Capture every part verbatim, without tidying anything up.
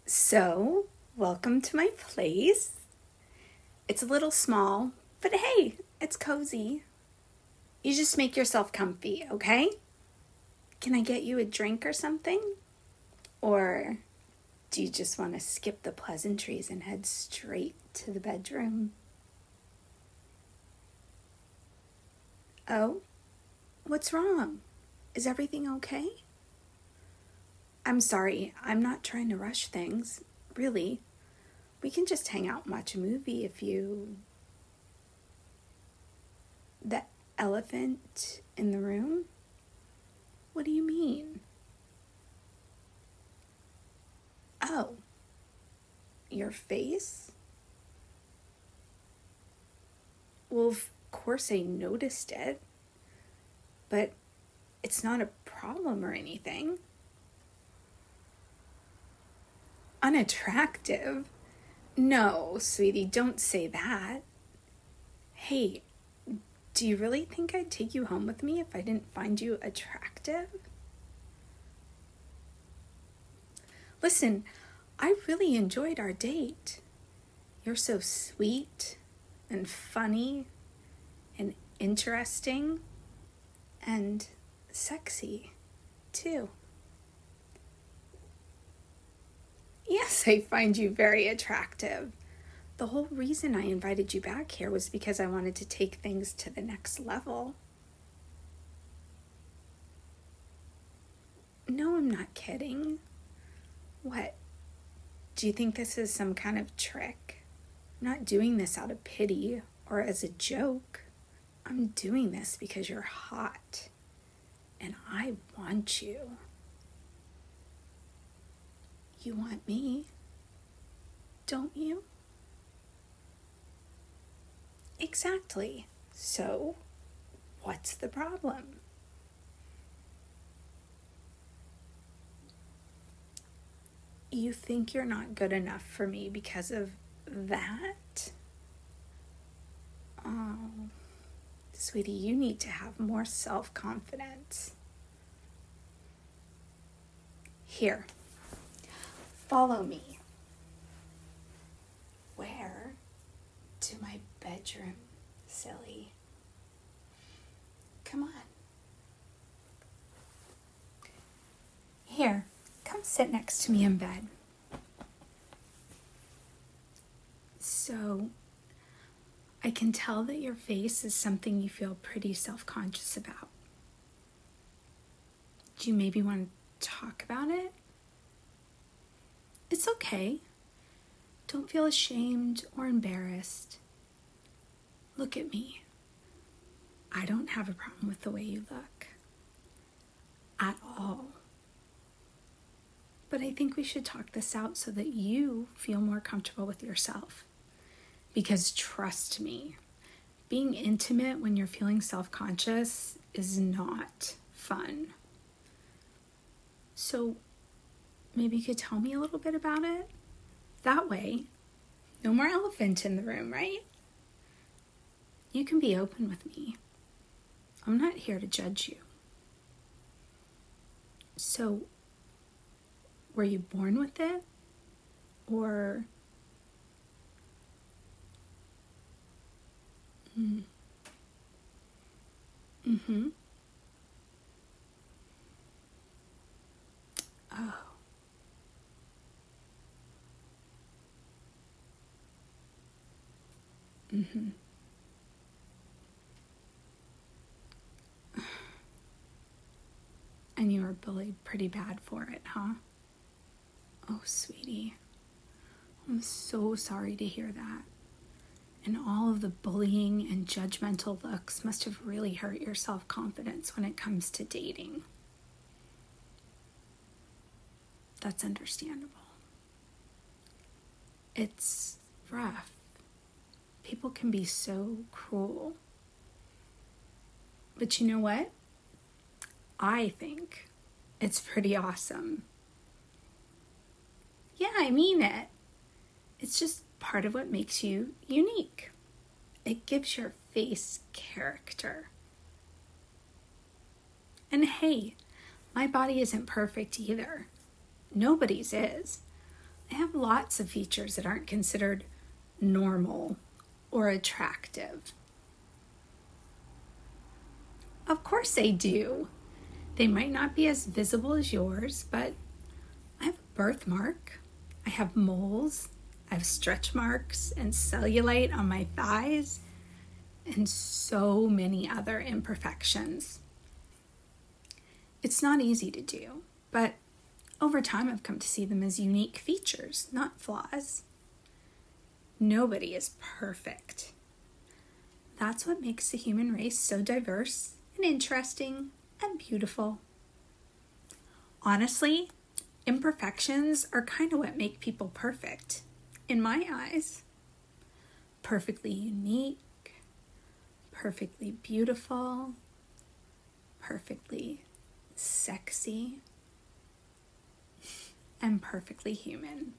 So, welcome to my place. It's a little small, but hey, it's cozy. You just make yourself comfy, okay? Can I get you a drink or something? Or do you just want to skip the pleasantries and head straight to the bedroom? Oh, what's wrong? Is everything okay? I'm sorry, I'm not trying to rush things, really. We can just hang out and watch a movie if you... The elephant in the room? What do you mean? Oh, your face? Well, of course I noticed it, but it's not a problem or anything. Unattractive? No, sweetie, don't say that. Hey, do you really think I'd take you home with me if I didn't find you attractive? Listen, I really enjoyed our date. You're so sweet and funny and interesting and sexy, too. Yes, I find you very attractive. The whole reason I invited you back here was because I wanted to take things to the next level. No, I'm not kidding. What? Do you think this is some kind of trick? I'm not doing this out of pity or as a joke. I'm doing this because you're hot and I want you. You want me, don't you? Exactly. So, what's the problem? You think you're not good enough for me because of that? Oh, sweetie, you need to have more self-confidence. Here, follow me. Where? To my bedroom, silly. Come on. Here, come sit next to me in bed. So, I can tell that your face is something you feel pretty self-conscious about. Do you maybe want to talk about it? It's okay. Don't feel ashamed or embarrassed. Look at me. I don't have a problem with the way you look. At all. But I think we should talk this out so that you feel more comfortable with yourself. Because trust me, being intimate when you're feeling self-conscious is not fun. So maybe you could tell me a little bit about it? That way, no more elephant in the room, right? You can be open with me. I'm not here to judge you. So, were you born with it? Or... Mm. Mm-hmm. Oh. Mm-hmm. And you were bullied pretty bad for it, huh? Oh, sweetie. I'm so sorry to hear that. And all of the bullying and judgmental looks must have really hurt your self-confidence when it comes to dating. That's understandable. It's rough. People can be so cruel. But you know what? I think it's pretty awesome. Yeah, I mean it. It's just part of what makes you unique. It gives your face character. And hey, my body isn't perfect either. Nobody's is. I have lots of features that aren't considered normal or attractive. Of course they do. They might not be as visible as yours, but I have a birthmark. I have moles. I have stretch marks and cellulite on my thighs and so many other imperfections. It's not easy to do, but over time I've come to see them as unique features, not flaws. Nobody is perfect. That's what makes the human race so diverse and interesting and beautiful. Honestly, imperfections are kind of what make people perfect, in my eyes. Perfectly unique, perfectly beautiful, perfectly sexy, and perfectly human.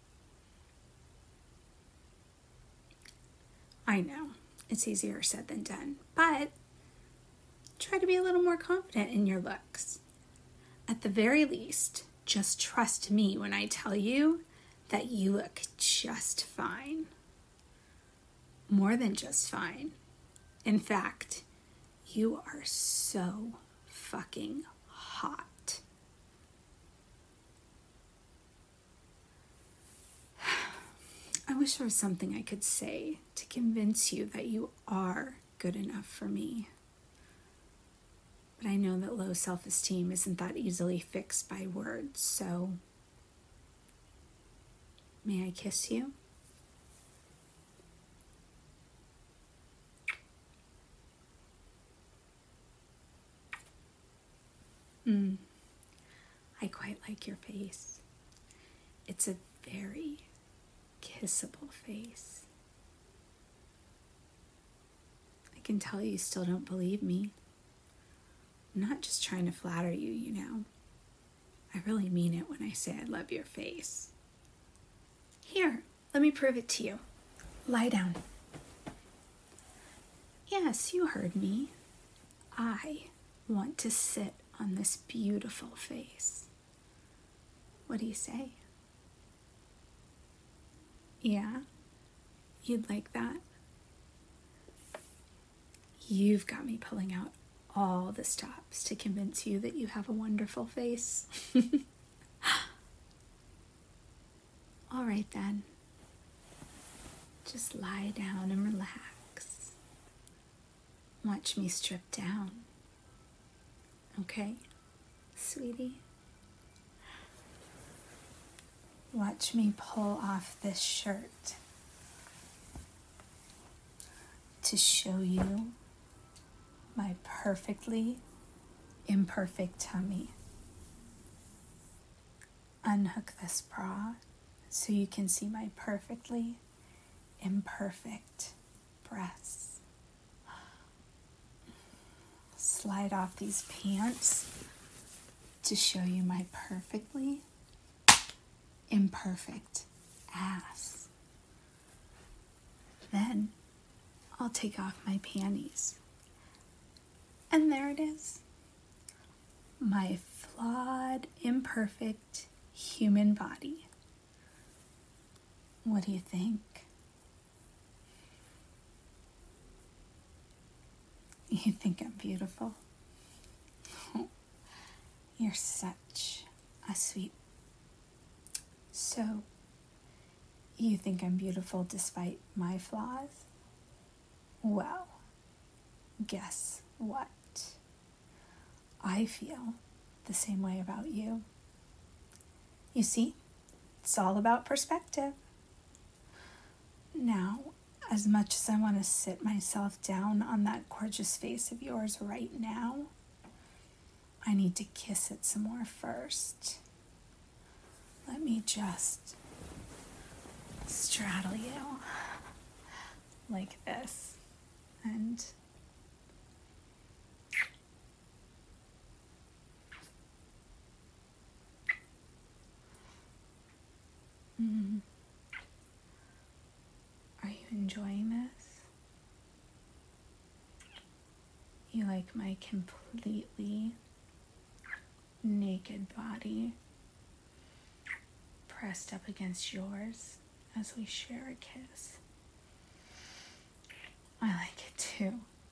I know, it's easier said than done, but try to be a little more confident in your looks. At the very least, just trust me when I tell you that you look just fine. More than just fine. In fact, you are so fucking hot. I wish there was something I could say to convince you that you are good enough for me. But I know that low self-esteem isn't that easily fixed by words, so may I kiss you? Mm, I quite like your face. It's a very kissable face. I can tell you still don't believe me. I'm not just trying to flatter you, you know. I really mean it when I say I love your face. Here, let me prove it to you. Lie down. Yes, you heard me. I want to sit on this beautiful face. What do you say? Yeah? You'd like that? You've got me pulling out all the stops to convince you that you have a wonderful face. All right then. Just lie down and relax. Watch me strip down. Okay, sweetie? Watch me pull off this shirt to show you my perfectly imperfect tummy. Unhook this bra so you can see my perfectly imperfect breasts. Slide off these pants to show you my perfectly imperfect ass. Then I'll take off my panties. And there it is. My flawed, imperfect human body. What do you think? You think I'm beautiful? Oh, you're such a sweet. So, you think I'm beautiful despite my flaws? Well, guess what? I feel the same way about you. You see, it's all about perspective. Now, as much as I want to sit myself down on that gorgeous face of yours right now, I need to kiss it some more first. Let me just straddle you like this and mm. Are you enjoying this? You like my completely naked body pressed up against yours as we share a kiss. I like it too.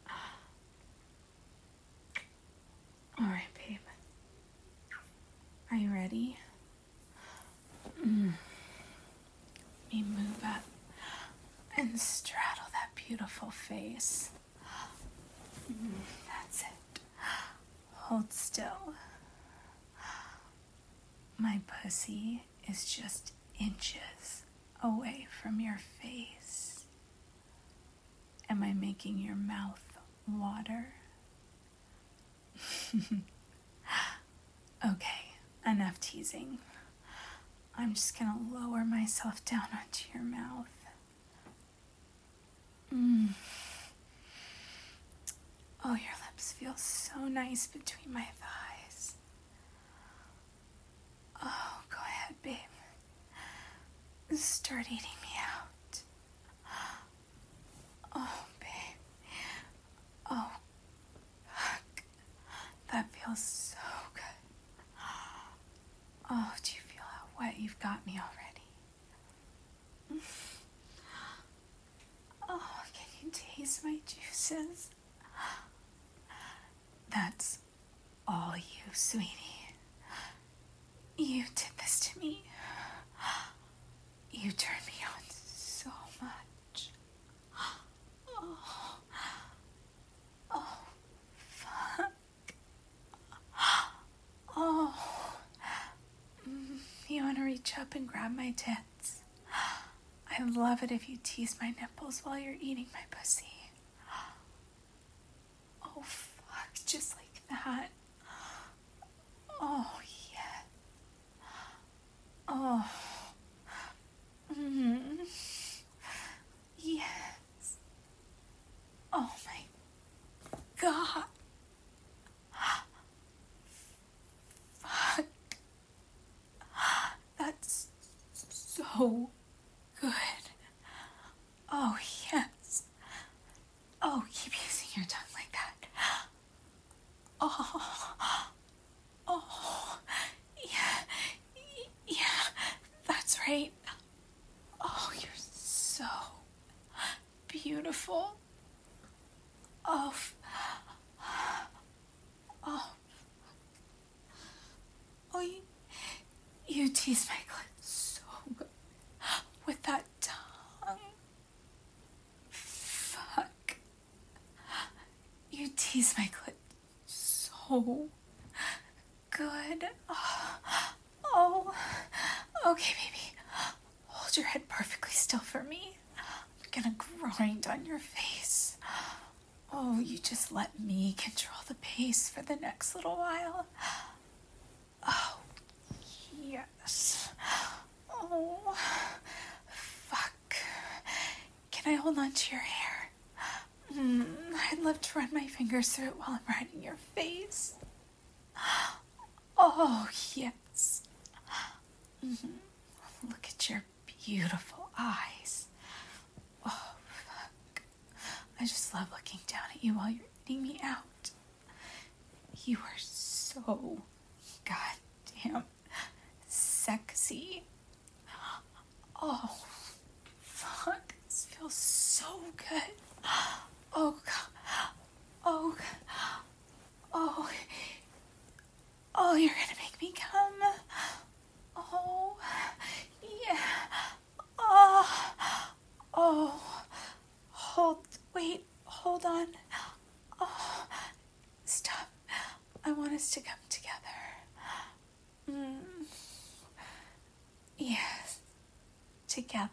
Alright, babe. Are you ready? Mm. Let me move up and straddle that beautiful face. Mm, that's it. Hold still. My pussy is just inches away from your face. Am I making your mouth water? Okay, enough teasing. I'm just gonna lower myself down onto your mouth. Mm. Oh, your lips feel so nice between my thighs. Oh, go ahead, babe. Start eating me out. Oh, babe. Oh, fuck. That feels so good. Oh, do you feel how wet you've got me already? Oh, can you taste my juices? That's all you, sweetie. You did this to me. You turned me on so much. Oh, oh, fuck. Oh, mm, you want to reach up and grab my tits? I love it if you tease my nipples while you're eating my pussy. Oh, fuck, just like that. Oh, yeah. Oh. Mm. Yes. Oh, my God. Fuck. That's so good. Oh, yes. Oh, keep using your tongue like that. Oh. Oh. Yeah. Yeah. That's right. Oh, you're so beautiful. Oh. Oh. Oh, you, you tease my clit so good with that tongue. Fuck. You tease my clit so good. Oh. Oh. Okay, baby. Hold your head perfectly still for me. I'm gonna grind on your face. Oh, you just let me control the pace for the next little while. Oh, yes. Oh, fuck. Can I hold on to your hair? Mm, I'd love to run my fingers through it while I'm riding your face. Oh, yes. Mm-hmm. Look at your beautiful eyes. Oh, fuck. I just love looking down at you while you're eating me out. You are so goddamn sexy. Oh, fuck. This feels so good. Oh, God. Oh, God. Oh. Oh, you're gonna make me come. Oh, yeah. Oh, oh. Hold, wait, hold on. Oh, stop. I want us to come together. Mm. Yes, together.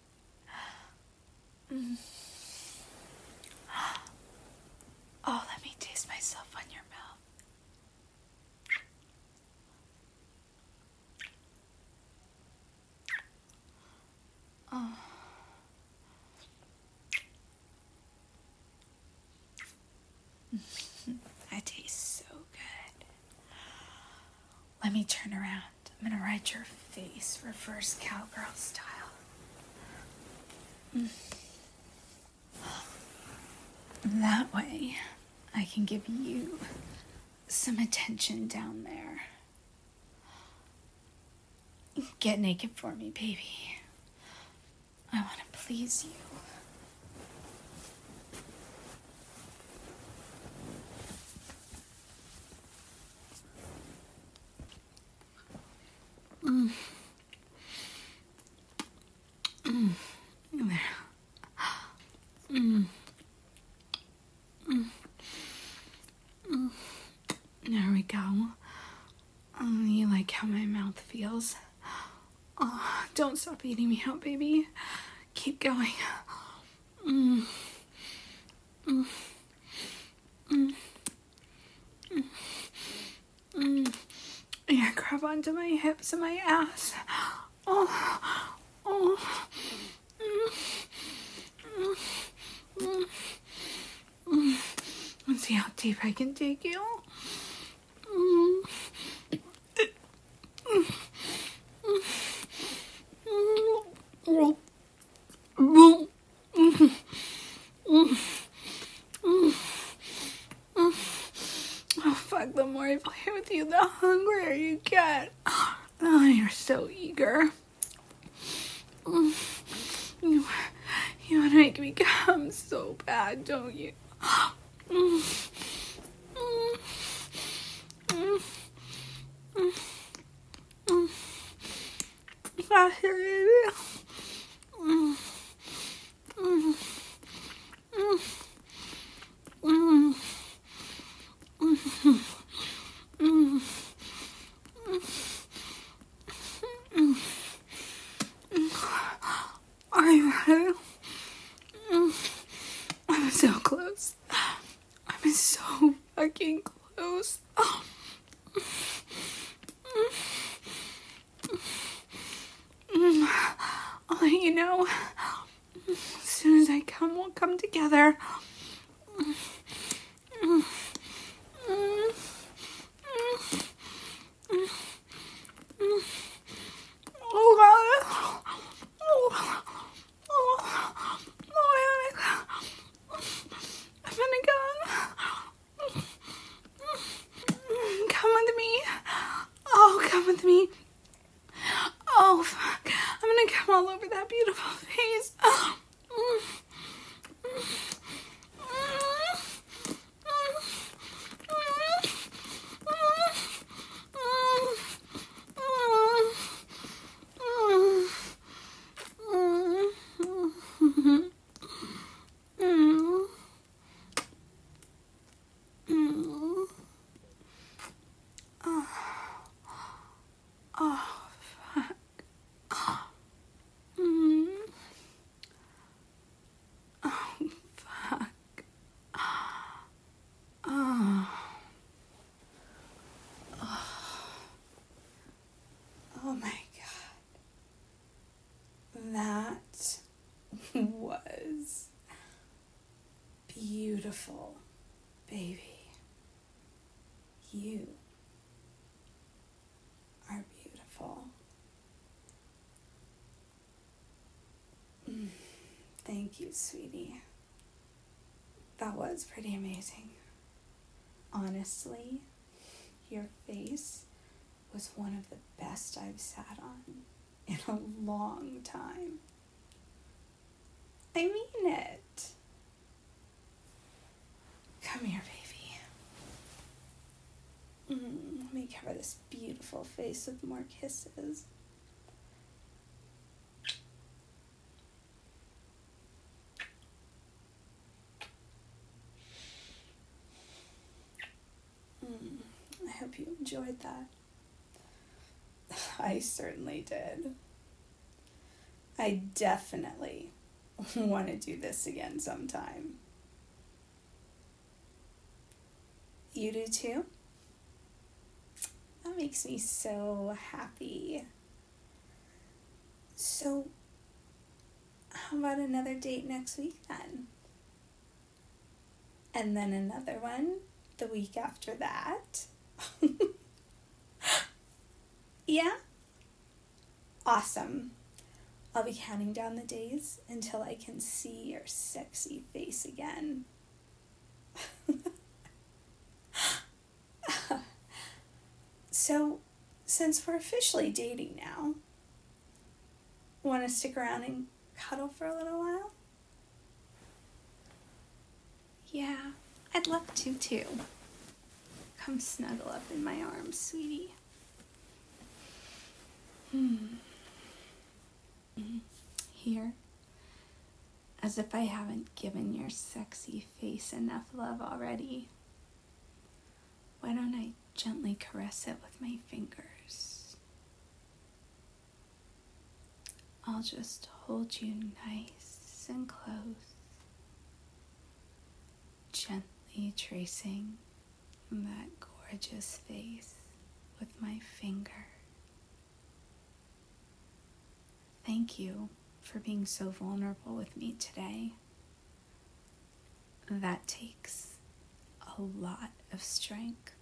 Mm. Oh, let me taste myself on your mouth. Oh. That tastes so good. Let me turn around. I'm gonna ride your face reverse cowgirl style. Mm. That way, I can give you some attention down there. Get naked for me, baby. I want to please you. Mm. Mm. There. Mm. Mm. Mm. There we go. Oh, you like how my mouth feels? Oh, don't stop eating me out, baby. Keep going. Mm. Mm. Mm. Mm. Mm. Yeah, grab onto my hips and my ass. Oh. Oh. Mm. Mm. Mm. Mm. Let's see how deep I can take you. Mm. Oh fuck, the more I play with you, the hungrier you get. Oh, you're so eager. You, you want to make me come so bad, don't you? I hear you. Mm. Mm. Mm. Mm. Mm. Mm. Mm. Are you ready? Mm. I'm so close. I'm so fucking close. Mm. I'll let you know. As soon as I come, we'll come together. Mm. Mm. Mm. Mm. Mm. Oh God. Oh. Oh. Oh, I'm gonna go. Come with me. Oh, come with me. Oh, fuck. I'm gonna come all over that beautiful face. Oh, fuck. Mm. Oh, fuck. Oh. Oh my God. That was beautiful, baby. You are beautiful. Mm. Thank you, sweetie. That was pretty amazing. Honestly, your face was one of the best I've sat on in a long time. I mean it. Come here, baby. Mm, let me cover this beautiful face with more kisses. Mm, I hope you enjoyed that. I certainly did. I definitely want to do this again sometime. You do too? That makes me so happy. So, how about another date next week then? And then another one the week after that? Yeah? Awesome. I'll be counting down the days until I can see your sexy face again. So, since we're officially dating now, want to stick around and cuddle for a little while? Yeah, I'd love to too. Come snuggle up in my arms, sweetie. Hmm. Here, as if I haven't given your sexy face enough love already, why don't I gently caress it with my fingers? I'll just hold you nice and close, gently tracing that gorgeous face with my finger. Thank you for being so vulnerable with me today. That takes a lot of strength.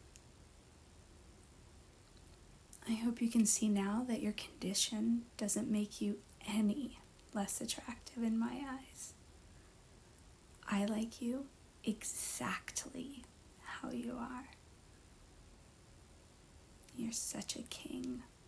I hope you can see now that your condition doesn't make you any less attractive in my eyes. I like you exactly how you are. You're such a king.